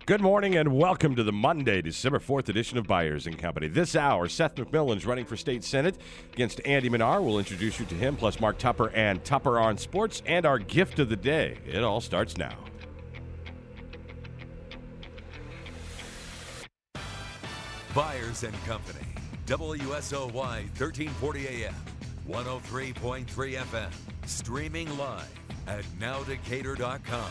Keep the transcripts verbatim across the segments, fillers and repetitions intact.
Good morning and welcome to the Monday, December fourth edition of Byers and Company. This hour, Seth McMillan's running for state senate against Andy Minar. We'll introduce you to him, plus Mark Tupper and Tupper on Sports, and our gift of the day. It all starts now. Byers and Company, W S O Y thirteen forty A M, one oh three point three F M, streaming live at now decatur dot com.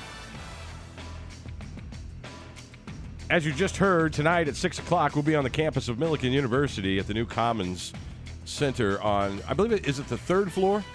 As you just heard, tonight at six o'clock, we'll be on the campus of Millikan University at the new Commons Center on, I believe it, is it the third floor?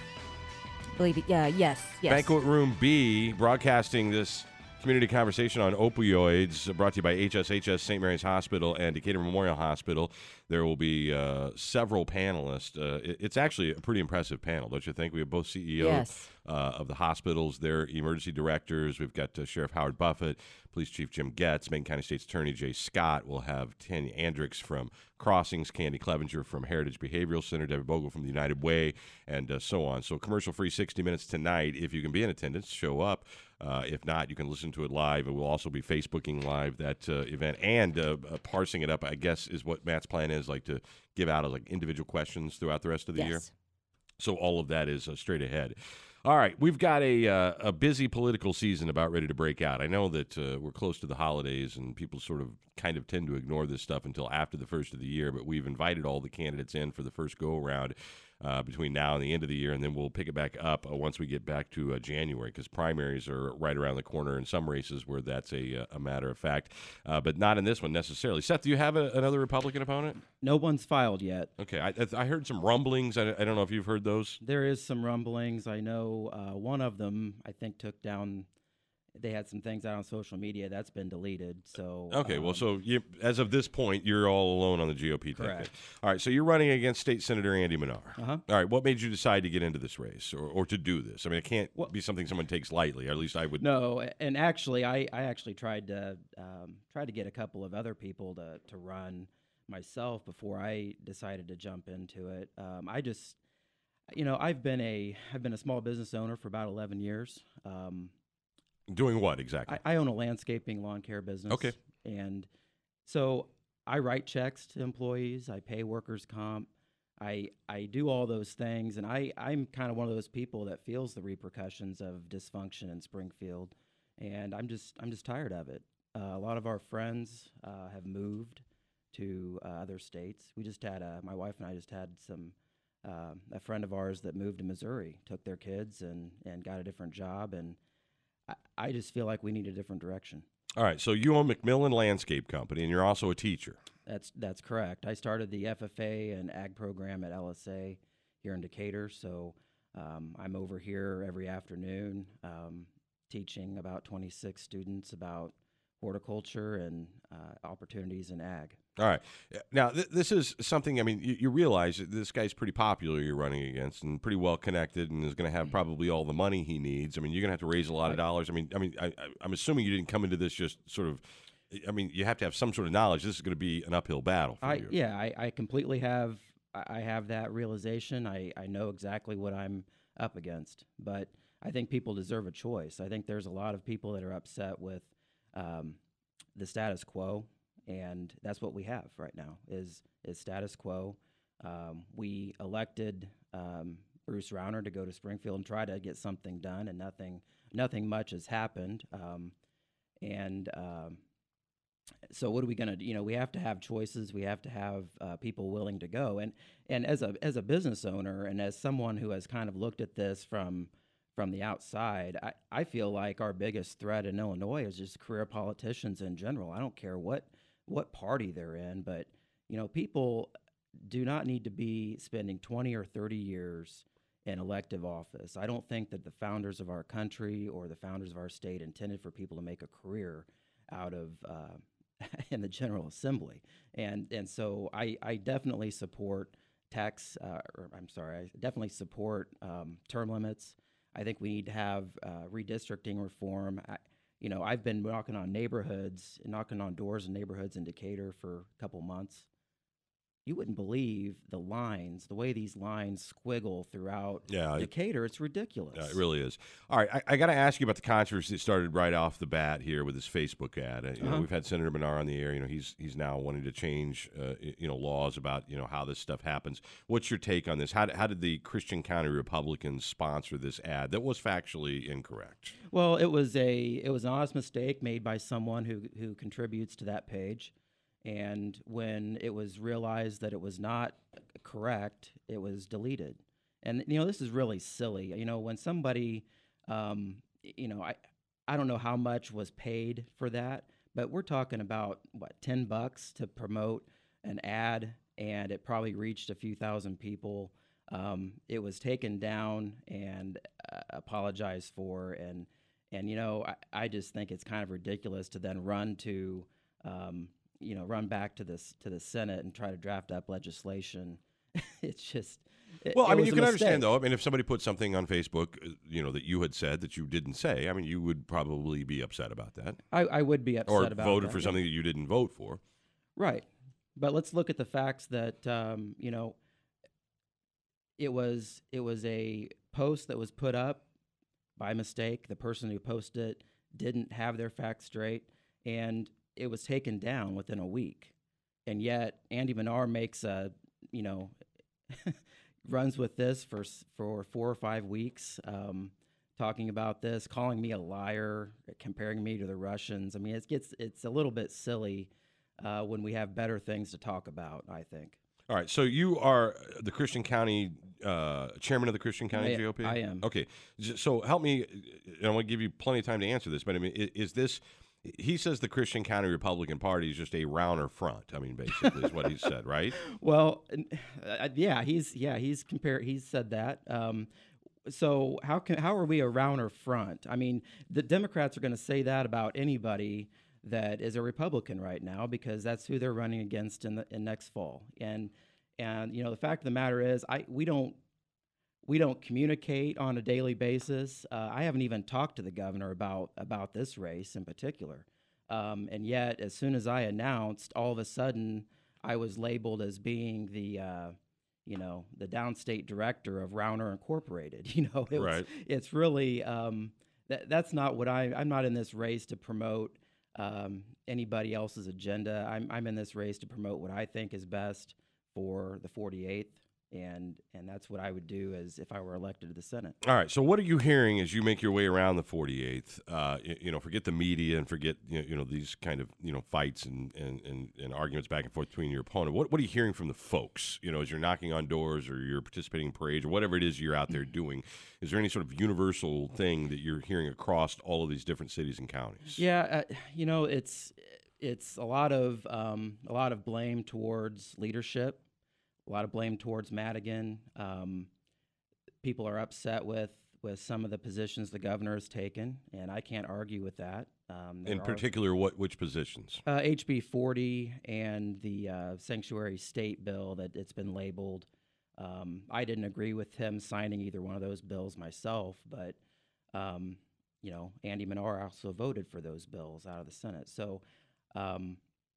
I believe it, yeah, yes, yes. Banquet Room B, broadcasting this community conversation on opioids, brought to you by H S H S, Saint Mary's Hospital, and Decatur Memorial Hospital. There will be uh, several panelists. Uh, it, it's actually a pretty impressive panel, don't you think? We have both C E Os Yes. uh, of the hospitals, their emergency directors. We've got uh, Sheriff Howard Buffett, Police Chief Jim Getz, Macon County State's Attorney Jay Scott. We'll have Tanya Andricks from Crossings, Candy Clevenger from Heritage Behavioral Center, Debbie Bogle from the United Way, and uh, so on. So commercial-free sixty minutes tonight. If you can be in attendance, show up. Uh, if not, you can listen to it live. And we'll also be Facebooking live that uh, event and uh, uh, parsing it up, I guess, is what Matt's plan is, like to give out as like individual questions throughout the rest of the yes. year. So all of that is uh, straight ahead. All right, we've got a uh, a busy political season about ready to break out. I know that uh, we're close to the holidays, and people sort of kind of tend to ignore this stuff until after the first of the year, but we've invited all the candidates in for the first go-around uh, between now and the end of the year, and then we'll pick it back up uh, once we get back to uh, January, because primaries are right around the corner in some races where that's a, a matter of fact, uh, but not in this one necessarily. Seth, do you have a, another Republican opponent? No one's filed yet. Okay, I, I heard some rumblings. I, I don't know if you've heard those. There is some rumblings. I know uh, one of them, I think, took down. They had some things out on social media that's been deleted. So okay, um, well, so you, as of this point, you're all alone on the G O P ticket. Correct. All right, so you're running against State Senator Andy Minar. Uh-huh. All right, what made you decide to get into this race or, or to do this? I mean, it can't Well- be something someone takes lightly. Or at least I would. No, and actually, I, I actually tried to um, tried to get a couple of other people to to run myself before I decided to jump into it. Um, I just, you know, I've been a I've been a small business owner for about eleven years. Um, Doing what exactly? I, I own a landscaping lawn care business. Okay. And so I write checks to employees. I pay workers' comp. I I do all those things, and I I'm kind of one of those people that feels the repercussions of dysfunction in Springfield, and I'm just I'm just tired of it. Uh, a lot of our friends uh, have moved to uh, other states. We just had a, my wife and I just had some uh, a friend of ours that moved to Missouri, took their kids and and got a different job, and I, I just feel like we need a different direction. All right, so you own McMillan Landscape Company, and you're also a teacher. That's that's correct. I started the F F A and ag program at L S A here in Decatur, so um, I'm over here every afternoon um, teaching about twenty-six students about horticulture and uh, opportunities in ag. All right. Now, th- this is something, I mean, you, you realize that this guy's pretty popular you're running against and pretty well connected and is going to have probably all the money he needs. I mean, you're going to have to raise a lot of dollars. I mean, I mean, I, I, I'm assuming you didn't come into this just sort of, I mean, you have to have some sort of knowledge. This is going to be an uphill battle for I, you. yeah, I, I completely have I have that realization. I, I know exactly what I'm up against, but I think people deserve a choice. I think there's a lot of people that are upset with um, the status quo, and that's what we have right now is is status quo. Um, we elected um, Bruce Rauner to go to Springfield and try to get something done, and nothing nothing much has happened. Um, and um, so what are we going to do? You know, we have to have choices. We have to have uh, people willing to go. And and as a as a business owner and as someone who has kind of looked at this from from the outside, I, I feel like our biggest threat in Illinois is just career politicians in general. I don't care what what party they're in, but you know, people do not need to be spending twenty or thirty years in elective office. I don't think that the founders of our country or the founders of our state intended for people to make a career out of uh, in the General Assembly. And and so I, I definitely support tax, uh, or I'm sorry, I definitely support um, term limits. I think we need to have uh, redistricting reform. I, you know, I've been knocking on neighborhoods, knocking on doors in neighborhoods in Decatur for a couple months. you wouldn't believe the lines, the way these lines squiggle throughout Yeah, it- Decatur. It's ridiculous. Yeah, it really is. All right, I, I got to ask you about the controversy that started right off the bat here with his Facebook ad. Uh, you know, Uh-huh. we've had Senator Menard on the air. You know, he's he's now wanting to change, uh, y- you know, laws about you know how this stuff happens. What's your take on this? How did, how did the Christian County Republicans sponsor this ad that was factually incorrect? Well, it was a it was an honest mistake made by someone who who contributes to that page, and when it was realized that it was not correct, it was deleted. And you know, this is really silly. You know, when somebody, um, you know, I I don't know how much was paid for that, but we're talking about what ten bucks to promote an ad, and it probably reached a few thousand people. Um, it was taken down and uh, apologized for, and and you know, I, I just think it's kind of ridiculous to then run to, um, you know, run back to this to the Senate and try to draft up legislation. It's just. It, Well, it I mean, was you a can mistake. understand though. I mean, if somebody put something on Facebook, uh, you know, that you had said that you didn't say, I mean, you would probably be upset about that, I, I would be upset or about voted that, for yeah. something that you didn't vote for. Right. But let's look at the facts that um, you know, it was it was a post that was put up by mistake. The person who posted it didn't have their facts straight, and it was taken down within a week. And yet Andy Menard makes a, you know, runs with this for s- for four or five weeks, um, talking about this, calling me a liar, comparing me to the Russians. I mean, it gets it's a little bit silly uh, when we have better things to talk about, I think. All right, so you are the Christian County uh, chairman of the Christian County I- G O P. I am. Okay, J- so help me. And I want to give you plenty of time to answer this, but I mean, i- is this? He says the Christian County Republican Party is just a Rauner front. I mean, basically, is what he said, right? Well, n- uh, yeah, he's yeah he's compared he's said that. Um, so how can how are we around our front? I mean, the Democrats are going to say that about anybody that is a Republican right now because that's who they're running against in the in next fall. And and you know the fact of the matter is, I we don't we don't communicate on a daily basis. Uh, I haven't even talked to the governor about about this race in particular. Um, and yet, as soon as I announced, all of a sudden, I was labeled as being the, uh, you know, the downstate director of Rauner Incorporated. You know, it was, Right. it's really um, that that's not what I. I'm not in this race to promote um, anybody else's agenda. I'm I'm in this race to promote what I think is best for the forty-eighth. And and that's what I would do as if I were elected to the Senate. All right. So, what are you hearing as you make your way around the forty-eighth? Uh, you, you know, forget the media and forget you know, you know these kind of you know fights and, and, and, and arguments back and forth between your opponent. What what are you hearing from the folks? You know, as you're knocking on doors or you're participating in parades or whatever it is you're out there doing, is there any sort of universal thing that you're hearing across all of these different cities and counties? Yeah, uh, you know, it's it's a lot of um, a lot of blame towards leadership, a lot of blame towards Madigan. Um, people are upset with with some of the positions the governor has taken, and I can't argue with that. Um, there In are- particular, what which positions? Uh, H B forty and the uh, sanctuary state bill that it's been labeled. Um, I didn't agree with him signing either one of those bills myself, but um, you know, Andy Menard also voted for those bills out of the Senate. So um,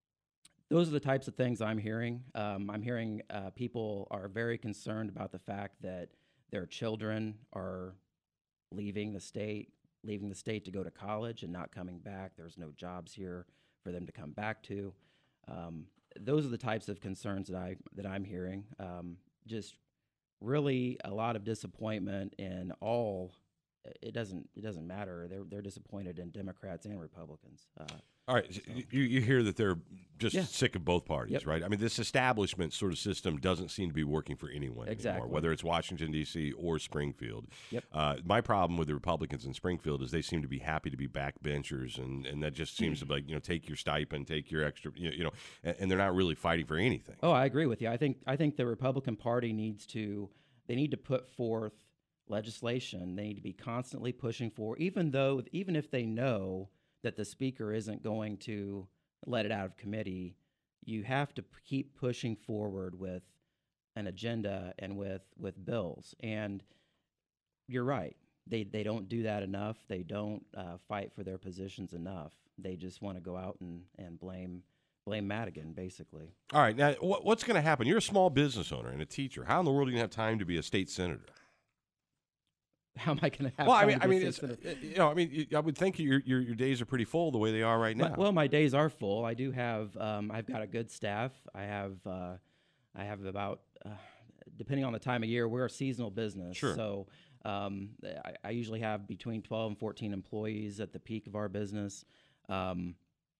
those are the types of things I'm hearing. Um, I'm hearing uh, people are very concerned about the fact that their children are leaving the state, leaving the state to go to college and not coming back. There's no jobs here for them to come back to. Um, those are the types of concerns that I that I'm hearing. Um, just really a lot of disappointment in all. It doesn't it doesn't matter. They're they're disappointed in Democrats and Republicans. Uh, All right, So- you, you hear that they're just Yeah. sick of both parties, Yep. right? I mean, this establishment sort of system doesn't seem to be working for anyone Exactly. anymore, whether it's Washington, D C or Springfield. Yep. Uh, my problem with the Republicans in Springfield is they seem to be happy to be backbenchers, and, and that just seems to be like, you know, take your stipend, take your extra, you know, you know and, and they're not really fighting for anything. Oh, I agree with you. I think I think the Republican Party needs to they need to put forth legislation. They need to be constantly pushing for, even though even if they know that the speaker isn't going to let it out of committee, you have to p- keep pushing forward with an agenda and with with bills. And you're right. They they don't do that enough. They don't uh, fight for their positions enough. They just want to go out and, and blame blame Madigan, basically. All right. Now, what, what's going to happen? You're a small business owner and a teacher. How in the world are you going to have time to be a state senator? How am I going to have? Well, I time mean, to I be mean, a it's, senator? you know, I mean, you- I would think your, your your days are pretty full the way they are right now. My- well, my days are full. I do have. Um, I've got a good staff. I have. Uh, I have about, uh, depending on the time of year, we're a seasonal business. Sure. So um, I, I usually have between twelve and fourteen employees at the peak of our business. Um,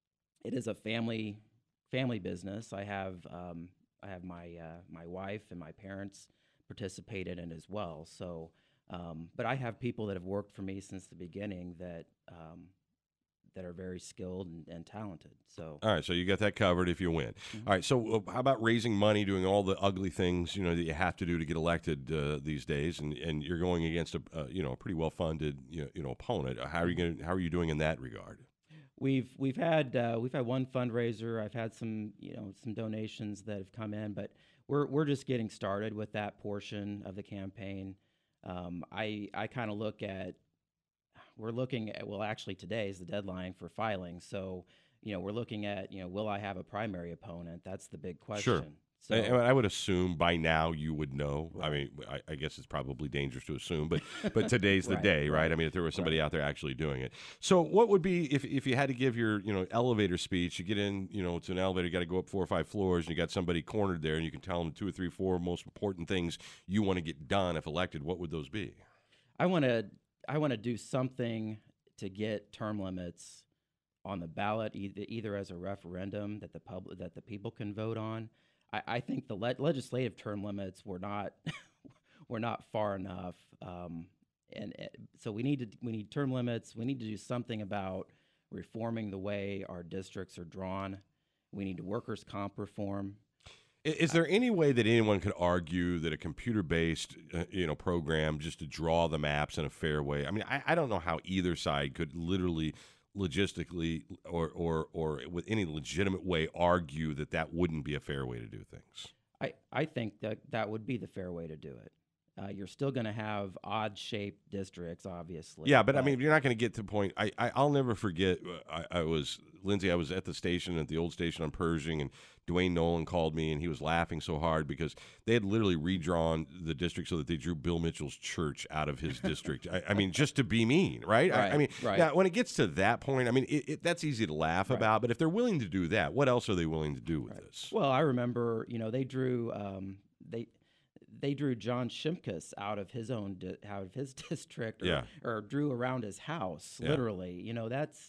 it is a family family business. I have um, I have my uh, my wife and my parents participate in it as well. So, um, but I have people that have worked for me since the beginning that um, that are very skilled and, and talented. So, All right, so you got that covered if you win. Mhm. All right, so uh, how about raising money, doing all the ugly things you know that you have to do to get elected uh, these days, and, and you're going against a uh, you know a pretty well funded you know, you know opponent. How are you going? How are you doing in that regard? We've we've had uh, we've had one fundraiser. I've had some you know some donations that have come in, but we're we're just getting started with that portion of the campaign. Um, I I kind of look at we're looking at well actually today is the deadline for filing. So you know we're looking at you know will I have a primary opponent? That's the big question. So And I would assume by now you would know. I Right. mean, I, I guess it's probably dangerous to assume, but but today's the Right, day, right? right, I mean, if there was somebody right. out there actually doing it. So, what would be if if you had to give your you know elevator speech? You get in, you know, to an elevator, you got to go up four or five floors, and you got somebody cornered there, and you can tell them two or three, four most important things you want to get done if elected. What would those be? I want to I want to do something to get term limits on the ballot, either, either as a referendum that the public that the people can vote on. I, I think the le- legislative term limits were not were not far enough, um, and uh, so we need to we need term limits. We need to do something about reforming the way our districts are drawn. We need workers' comp reform. I- Is there any way that anyone could argue that a computer-based, uh, you know, program just to draw the maps in a fair way? I mean, I, I don't know how either side could literally, logistically, or, or or with any legitimate way argue that that wouldn't be a fair way to do things. I, I think that that would be the fair way to do it. Uh, you're still going to have odd-shaped districts, obviously. Yeah, but I mean, you're not going to get to the point. I, I I'll never forget. uh, I, I was Lindsay. I was at the station at the old station on Pershing, and Dwayne Nolan called me, and he was laughing so hard because they had literally redrawn the district so that they drew Bill Mitchell's church out of his district. I, I mean, just to be mean, right? I, I Right, mean, right. now when it gets to that point, I mean, it, it, that's easy to laugh Right. about. But if they're willing to do that, what else are they willing to do with Right. this? Well, I remember, you know, they drew um, they they drew John Shimkus out of his own di- out of his district, or, Yeah. or drew around his house, Yeah. literally. You know, that's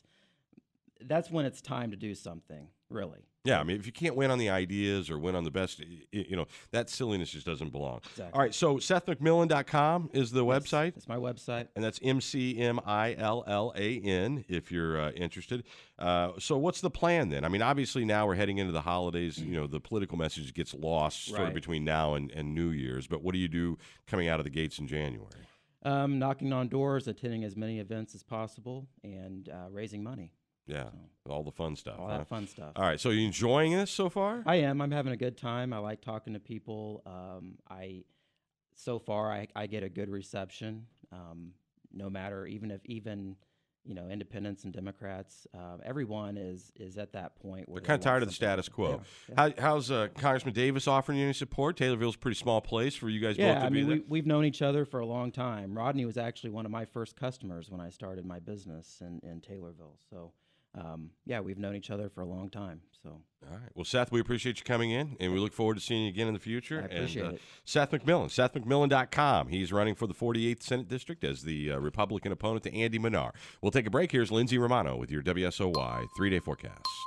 that's when it's time to do something, really. Yeah, I mean, if you can't win on the ideas or win on the best, y- y- you know, that silliness just doesn't belong. Exactly. All right, so Seth McMillan dot com is the Yes, website. It's my website. And that's M C M I L L A N if you're uh, interested. Uh, so what's the plan then? I mean, obviously now we're heading into the holidays. You know, the political message gets lost sort of Right. between now and, and New Year's. But what do you do coming out of the gates in January? Um, knocking on doors, attending as many events as possible, and uh, raising money. Yeah, all the fun stuff. All huh? that fun stuff. All right, so you enjoying this so far? I am. I'm having a good time. I like talking to people. Um, I so far I, I get a good reception. Um, no matter even if even you know independents and Democrats, uh, everyone is is at that point where They're kind of they want tired of the something. status quo. Yeah, yeah. How, how's uh, Congressman Davis offering you any support? Taylorville's a pretty small place for you guys both Yeah, to I be mean, there. we, we've known each other for a long time. Rodney was actually one of my first customers when I started my business in, in Taylorville. So, um, yeah, we've known each other for a long time. So, All right. Well, Seth, we appreciate you coming in, and we look forward to seeing you again in the future. I appreciate and, uh, it. Seth McMillan, Seth McMillan dot com. He's running for the forty-eighth Senate District as the uh, Republican opponent to Andy Minar. We'll take a break. Here's Lindsay Romano with your W S O Y three-day forecast.